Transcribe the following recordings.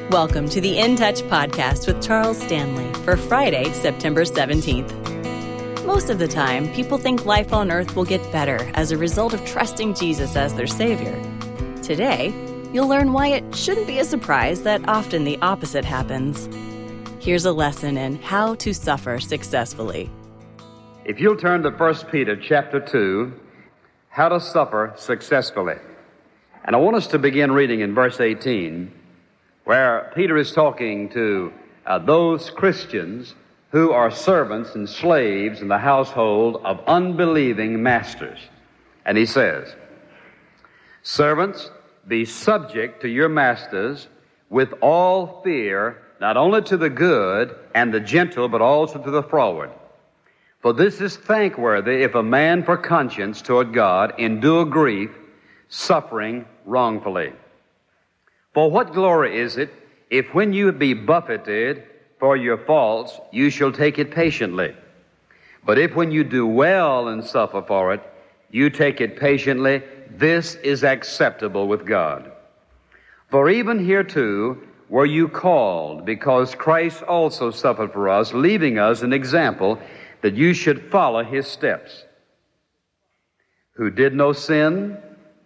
Welcome to the In Touch podcast with Charles Stanley for Friday, September 17th. Most of the time, people think life on earth will get better as a result of trusting Jesus as their Savior. Today, you'll learn why it shouldn't be a surprise that often the opposite happens. Here's a lesson in how to suffer successfully. If you'll turn to 1 Peter chapter 2, how to suffer successfully. And I want us to begin reading in verse 18, where Peter is talking to those Christians who are servants and slaves in the household of unbelieving masters. And he says, "Servants, be subject to your masters with all fear, not only to the good and the gentle, but also to the froward. For this is thankworthy if a man for conscience toward God endure grief, suffering wrongfully. For what glory is it if when you be buffeted for your faults, you shall take it patiently? But if when you do well and suffer for it, you take it patiently, this is acceptable with God. For even hereto were you called, because Christ also suffered for us, leaving us an example that you should follow his steps, who did no sin,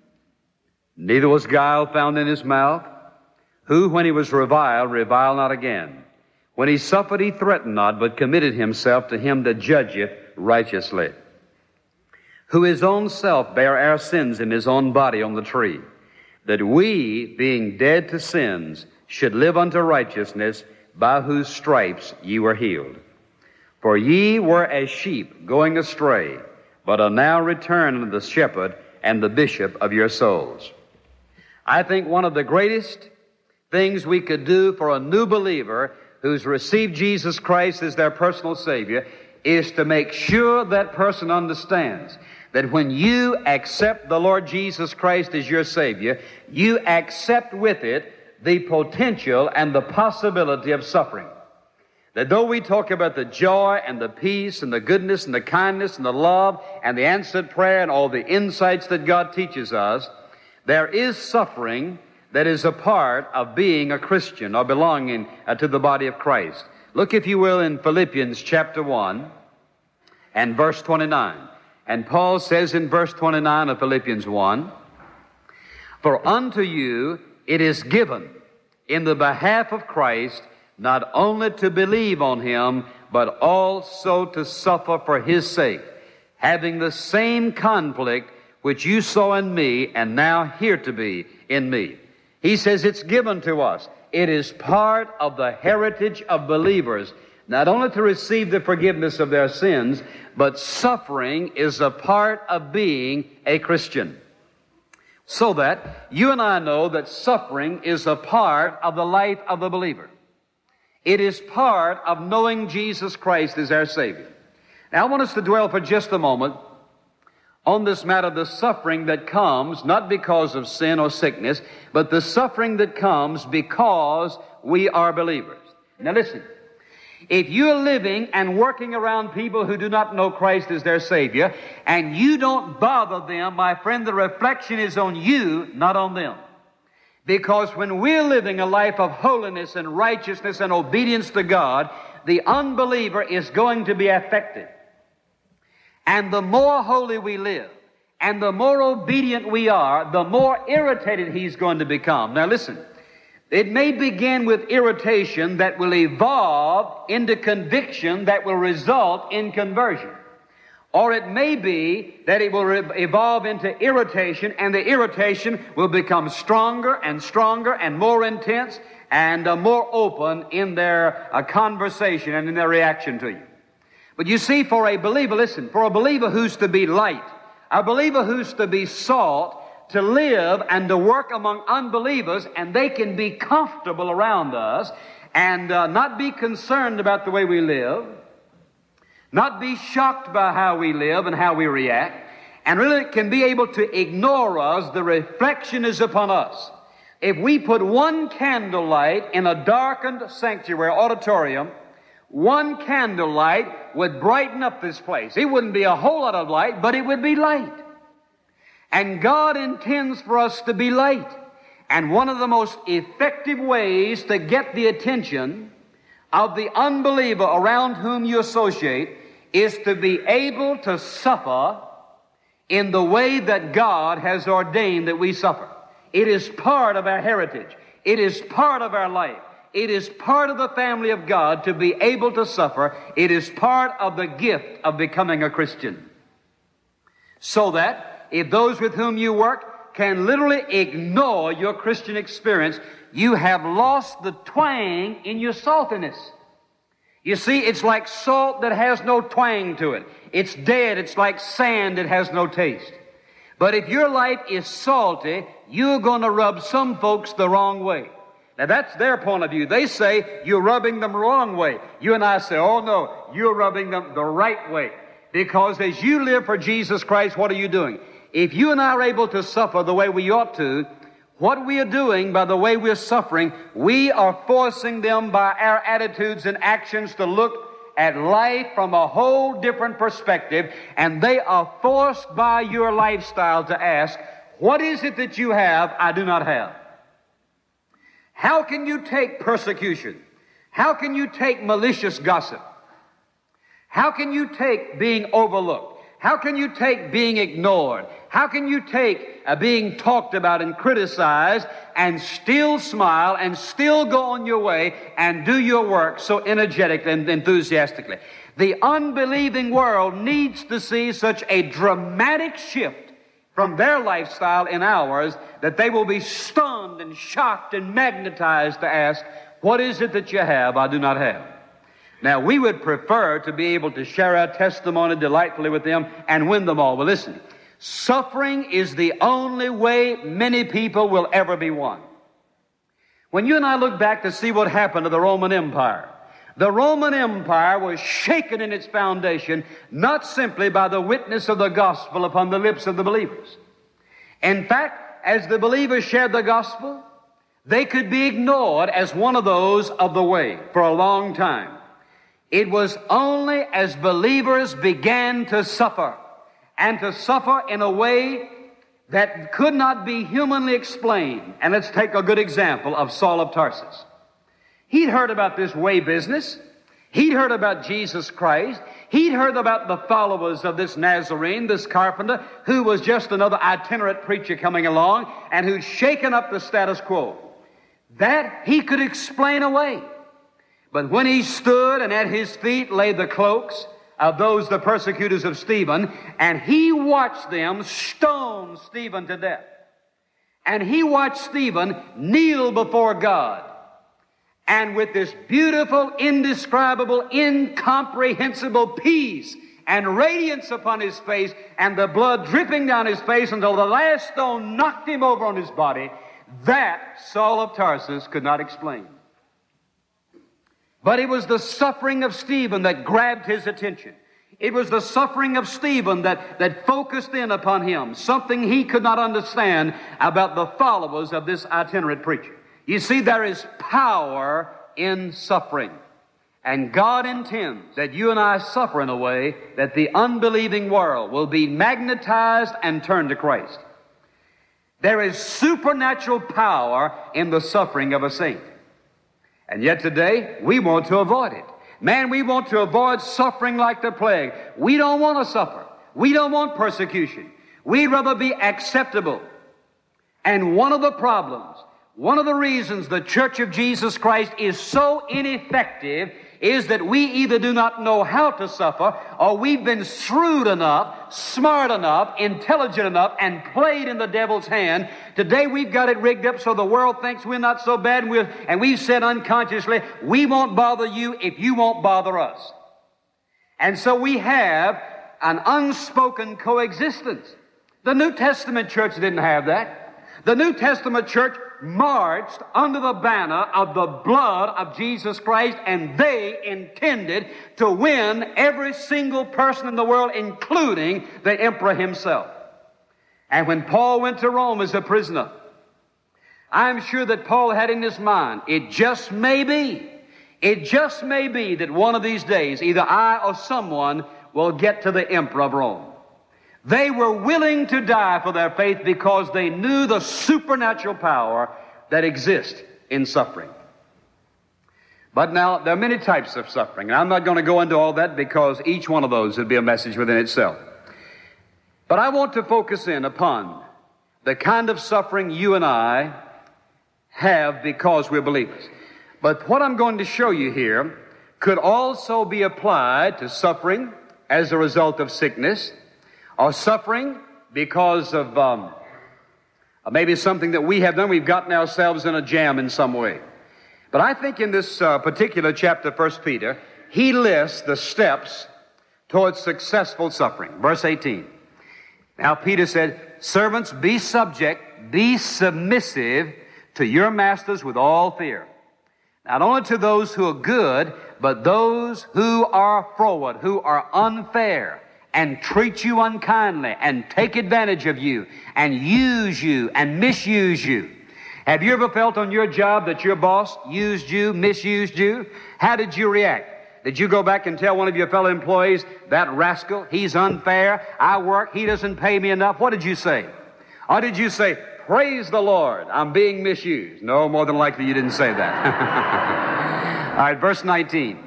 neither was guile found in his mouth, who, when he was reviled, reviled not again. When he suffered, he threatened not, but committed himself to him that judgeth righteously, who his own self bare our sins in his own body on the tree, that we, being dead to sins, should live unto righteousness, by whose stripes ye were healed. For ye were as sheep going astray, but are now returned unto the shepherd and the bishop of your souls." I think one of the greatest things we could do for a new believer who's received Jesus Christ as their personal Savior is to make sure that person understands that when you accept the Lord Jesus Christ as your Savior, you accept with it the potential and the possibility of suffering. That though we talk about the joy and the peace and the goodness and the kindness and the love and the answered prayer and all the insights that God teaches us, there is suffering that is a part of being a Christian or belonging to the body of Christ. Look, if you will, in Philippians chapter 1 and verse 29. And Paul says in verse 29 of Philippians 1, "For unto you it is given in the behalf of Christ not only to believe on him, but also to suffer for his sake, having the same conflict which you saw in me and now hear to be in me." He says it's given to us. It is part of the heritage of believers, not only to receive the forgiveness of their sins, but suffering is a part of being a Christian. So that you and I know that suffering is a part of the life of the believer. It is part of knowing Jesus Christ as our Savior. Now I want us to dwell for just a moment on this matter of the suffering that comes, not because of sin or sickness, but the suffering that comes because we are believers. Now listen, if you're living and working around people who do not know Christ as their Savior, and you don't bother them, my friend, the reflection is on you, not on them. Because when we're living a life of holiness and righteousness and obedience to God, the unbeliever is going to be affected. And the more holy we live, and the more obedient we are, the more irritated he's going to become. Now listen, it may begin with irritation that will evolve into conviction that will result in conversion. Or it may be that it will evolve into irritation, and the irritation will become stronger and stronger and more intense and more open in their conversation and in their reaction to you. But you see, for a believer, listen, for a believer who's to be light, a believer who's to be salt, to live and to work among unbelievers, and they can be comfortable around us and not be concerned about the way we live, not be shocked by how we live and how we react, and really can be able to ignore us, the reflection is upon us. If we put one candlelight in a darkened sanctuary auditorium, one candlelight would brighten up this place. It wouldn't be a whole lot of light, but it would be light. And God intends for us to be light. And one of the most effective ways to get the attention of the unbeliever around whom you associate is to be able to suffer in the way that God has ordained that we suffer. It is part of our heritage. It is part of our life. It is part of the family of God to be able to suffer. It is part of the gift of becoming a Christian. So that if those with whom you work can literally ignore your Christian experience, you have lost the twang in your saltiness. You see, it's like salt that has no twang to it. It's dead. It's like sand that has no taste. But if your life is salty, you're going to rub some folks the wrong way. Now, that's their point of view. They say you're rubbing them the wrong way. You and I say, oh, no, you're rubbing them the right way. Because as you live for Jesus Christ, what are you doing? If you and I are able to suffer the way we ought to, what we are doing by the way we're suffering, we are forcing them by our attitudes and actions to look at life from a whole different perspective, and they are forced by your lifestyle to ask, what is it that you have I do not have? How can you take persecution? How can you take malicious gossip? How can you take being overlooked? How can you take being ignored? How can you take being talked about and criticized and still smile and still go on your way and do your work so energetically and enthusiastically? The unbelieving world needs to see such a dramatic shift from their lifestyle in ours that they will be stunned and shocked and magnetized to ask, what is it that you have I do not have? Now, we would prefer to be able to share our testimony delightfully with them and win them all. Well, listen, suffering is the only way many people will ever be won. When you and I look back to see what happened to the Roman Empire was shaken in its foundation not simply by the witness of the gospel upon the lips of the believers. In fact, as the believers shared the gospel, they could be ignored as one of those of the way for a long time. It was only as believers began to suffer, and to suffer in a way that could not be humanly explained. And let's take a good example of Saul of Tarsus. He'd heard about this way business. He'd heard about Jesus Christ. He'd heard about the followers of this Nazarene, this carpenter, who was just another itinerant preacher coming along and who'd shaken up the status quo. That he could explain away. But when he stood and at his feet lay the cloaks of those, the persecutors of Stephen, and he watched them stone Stephen to death. And he watched Stephen kneel before God. And with this beautiful, indescribable, incomprehensible peace and radiance upon his face, and the blood dripping down his face until the last stone knocked him over on his body, that Saul of Tarsus could not explain. But it was the suffering of Stephen that grabbed his attention. It was the suffering of Stephen that focused in upon him, something he could not understand about the followers of this itinerant preacher. You see, there is power in suffering. And God intends that you and I suffer in a way that the unbelieving world will be magnetized and turned to Christ. There is supernatural power in the suffering of a saint. And yet today, we want to avoid it. Man, we want to avoid suffering like the plague. We don't want to suffer. We don't want persecution. We'd rather be acceptable. And one of the problems, one of the reasons the Church of Jesus Christ is so ineffective is that we either do not know how to suffer, or we've been shrewd enough, smart enough, intelligent enough, and played in the devil's hand. Today we've got it rigged up so the world thinks we're not so bad, and we've said unconsciously, we won't bother you if you won't bother us. And so we have an unspoken coexistence. The New Testament church didn't have that. The New Testament church marched under the banner of the blood of Jesus Christ, and they intended to win every single person in the world, including the emperor himself. And when Paul went to Rome as a prisoner, I'm sure that Paul had in his mind, it just may be that one of these days either I or someone will get to the emperor of Rome. They were willing to die for their faith because they knew the supernatural power that exist in suffering. But now, there are many types of suffering, and I'm not going to go into all that because each one of those would be a message within itself. But I want to focus in upon the kind of suffering you and I have because we're believers. But what I'm going to show you here could also be applied to suffering as a result of sickness, or suffering because of maybe something that we have done. We've gotten ourselves in a jam in some way. But I think in this particular chapter, 1 Peter, he lists the steps towards successful suffering. Verse 18. Now Peter said, servants, be subject, be submissive to your masters with all fear. Not only to those who are good, but those who are froward, who are unfair, and treat you unkindly, and take advantage of you, and use you, and misuse you. Have you ever felt on your job that your boss used you, misused you? How did you react? Did you go back and tell one of your fellow employees, that rascal, he's unfair, I work, he doesn't pay me enough? What did you say? Or did you say, praise the Lord, I'm being misused? No, more than likely you didn't say that. All right, verse 19.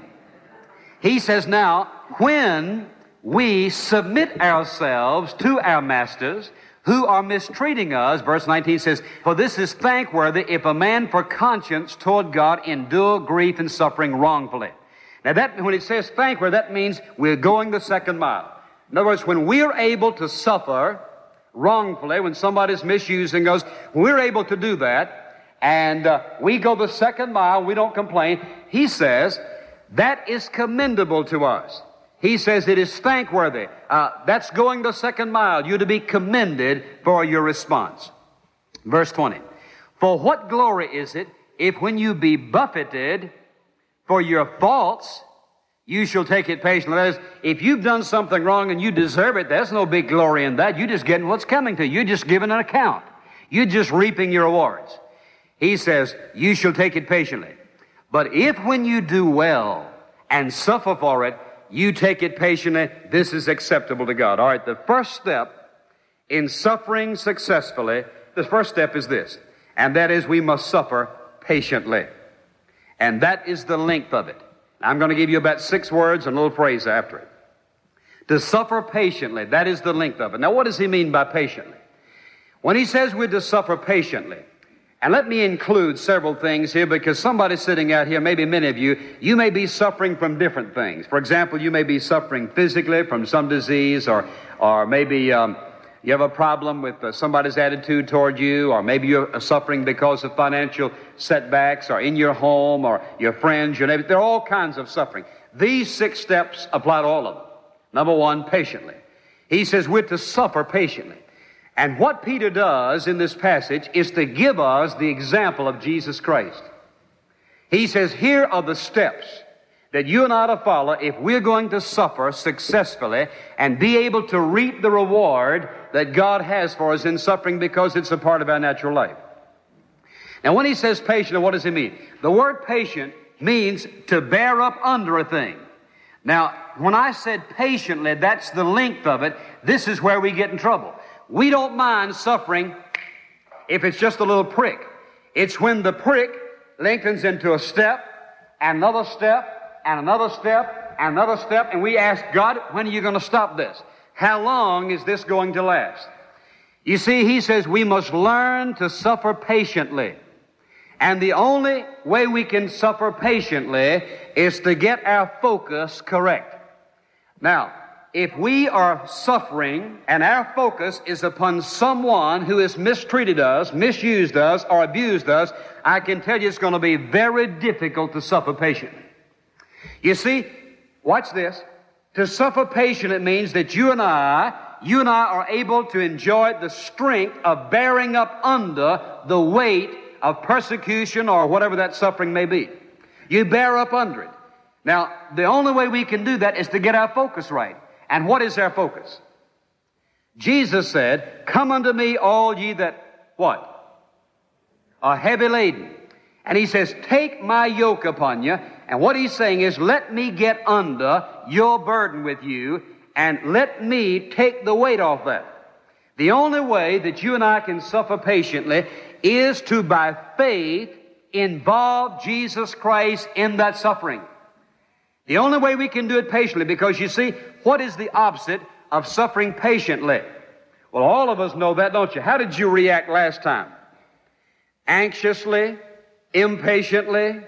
He says, now, when we submit ourselves to our masters who are mistreating us, verse 19 says, for this is thankworthy if a man for conscience toward God endure grief and suffering wrongfully. Now that, when it says thankworthy, that means we're going the second mile. In other words, when we're able to suffer wrongfully, when somebody's misusing us, we're able to do that, and we go the second mile, we don't complain. He says, that is commendable to us. He says it is thankworthy. That's going the second mile. You're to be commended for your response. Verse 20. For what glory is it if when you be buffeted for your faults, you shall take it patiently? That is, if you've done something wrong and you deserve it, there's no big glory in that. You're just getting what's coming to you. You're just giving an account. You're just reaping your rewards. He says, you shall take it patiently. But if when you do well and suffer for it, you take it patiently, this is acceptable to God. All right, the first step in suffering successfully, the first step is this, and that is we must suffer patiently. And that is the length of it. I'm going to give you about 6 words and a little phrase after it. To suffer patiently, that is the length of it. Now, what does he mean by patiently? When he says we're to suffer patiently, and let me include several things here, because somebody sitting out here, maybe many of you, you may be suffering from different things. For example, you may be suffering physically from some disease, or maybe you have a problem with somebody's attitude toward you, or maybe you're suffering because of financial setbacks, or in your home, or your friends, your neighbors. There are all kinds of suffering. These 6 steps apply to all of them. Number 1, patiently. He says we're to suffer patiently. And what Peter does in this passage is to give us the example of Jesus Christ. He says, here are the steps that you and I are to follow if we're going to suffer successfully and be able to reap the reward that God has for us in suffering, because it's a part of our natural life. Now, when he says patient, what does he mean? The word patient means to bear up under a thing. Now, when I said patiently, that's the length of it. This is where we get in trouble. We don't mind suffering if it's just a little prick. It's when the prick lengthens into a step, and another step, and another step, and another step, and we ask God, when are you going to stop this? How long is this going to last? You see, he says we must learn to suffer patiently. And the only way we can suffer patiently is to get our focus correct. Now, if we are suffering and our focus is upon someone who has mistreated us, misused us, or abused us, I can tell you it's going to be very difficult to suffer patiently. You see, watch this. To suffer patiently, it means that you and I are able to enjoy the strength of bearing up under the weight of persecution or whatever that suffering may be. You bear up under it. Now, the only way we can do that is to get our focus right. And what is our focus? Jesus said, come unto me all ye that, what? Are heavy laden. And he says, take my yoke upon you. And what he's saying is, let me get under your burden with you, and let me take the weight off that. The only way that you and I can suffer patiently is to, by faith, involve Jesus Christ in that suffering. The only way we can do it patiently, because you see, what is the opposite of suffering patiently? Well, all of us know that, don't you? How did you react last time? Anxiously, impatiently,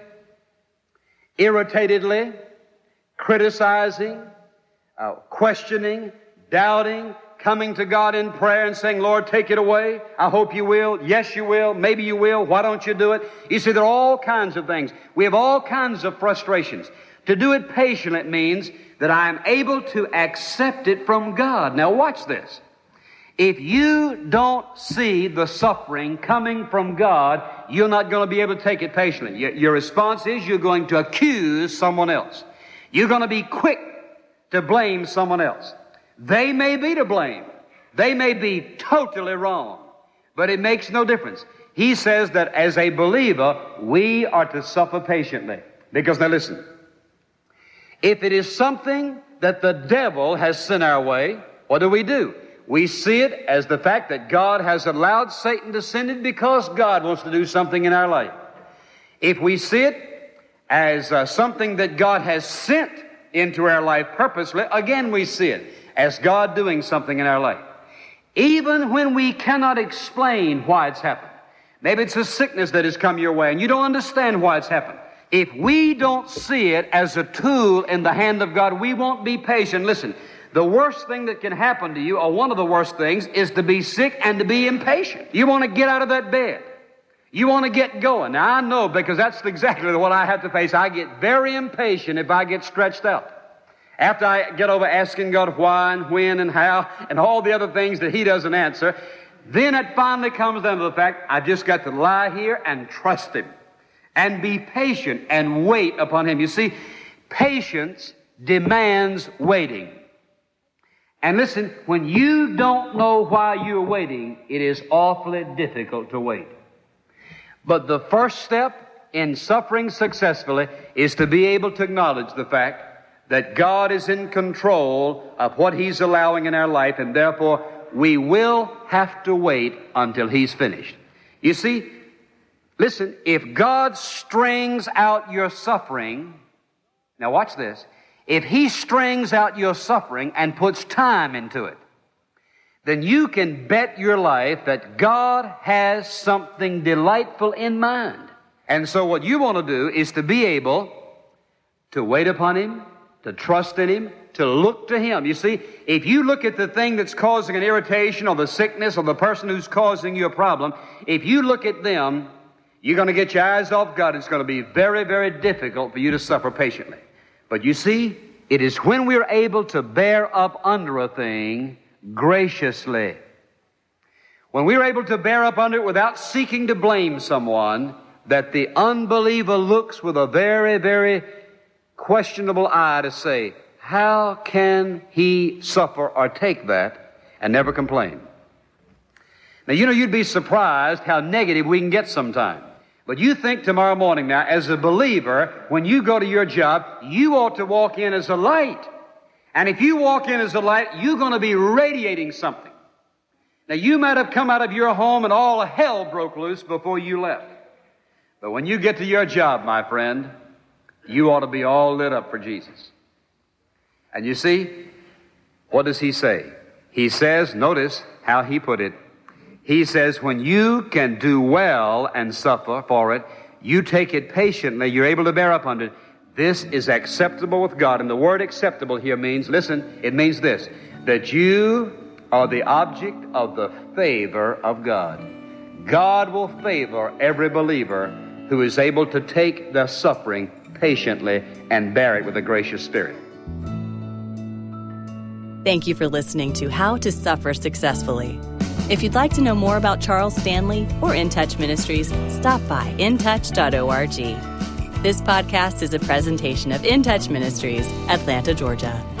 irritatedly, criticizing, questioning, doubting, coming to God in prayer and saying, Lord, take it away. I hope you will. Yes, you will. Maybe you will. Why don't you do it? You see, there are all kinds of things. We have all kinds of frustrations. To do it patiently means that I am able to accept it from God. Now watch this. If you don't see the suffering coming from God, you're not going to be able to take it patiently. Your response is you're going to accuse someone else. You're going to be quick to blame someone else. They may be to blame. They may be totally wrong. But it makes no difference. He says that as a believer, we are to suffer patiently. Because now listen, if it is something that the devil has sent our way, what do? We see it as the fact that God has allowed Satan to send it because God wants to do something in our life. If we see it as something that God has sent into our life purposely, again we see it as God doing something in our life. Even when we cannot explain why it's happened. Maybe it's a sickness that has come your way and you don't understand why it's happened. If we don't see it as a tool in the hand of God, we won't be patient. Listen, the worst thing that can happen to you, or one of the worst things, is to be sick and to be impatient. You want to get out of that bed. You want to get going. Now, I know, because that's exactly what I have to face. I get very impatient if I get stretched out. After I get over asking God why and when and how and all the other things that He doesn't answer, then it finally comes down to the fact I've just got to lie here and trust Him and be patient and wait upon Him. You see, patience demands waiting. And listen, when you don't know why you're waiting, it is awfully difficult to wait. But the first step in suffering successfully is to be able to acknowledge the fact that God is in control of what He's allowing in our life, and therefore we will have to wait until He's finished. You see, listen, if God strings out your suffering, now watch this, if He strings out your suffering and puts time into it, then you can bet your life that God has something delightful in mind. And so what you want to do is to be able to wait upon Him, to trust in Him, to look to Him. You see, if you look at the thing that's causing an irritation or the sickness or the person who's causing you a problem, if you look at them, you're going to get your eyes off God. It's going to be very, very difficult for you to suffer patiently. But you see, it is when we're able to bear up under a thing graciously, when we're able to bear up under it without seeking to blame someone, that the unbeliever looks with a very, very questionable eye to say, how can he suffer or take that and never complain? Now, you know, you'd be surprised how negative we can get sometimes. But you think tomorrow morning now, as a believer, when you go to your job, you ought to walk in as a light. And if you walk in as a light, you're going to be radiating something. Now, you might have come out of your home and all hell broke loose before you left. But when you get to your job, my friend, you ought to be all lit up for Jesus. And you see, what does He say? He says, notice how He put it. He says, when you can do well and suffer for it, you take it patiently, you're able to bear up under it. This is acceptable with God. And the word acceptable here means, listen, it means this, that you are the object of the favor of God. God will favor every believer who is able to take their suffering patiently and bear it with a gracious spirit. Thank you for listening to How to Suffer Successfully. If you'd like to know more about Charles Stanley or In Touch Ministries, stop by intouch.org. This podcast is a presentation of In Touch Ministries, Atlanta, Georgia.